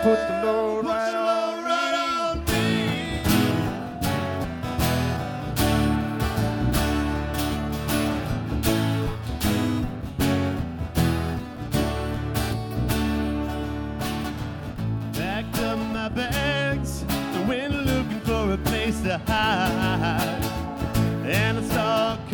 Put the load right on me. Packed up my bags and went looking for a place to hide, and I saw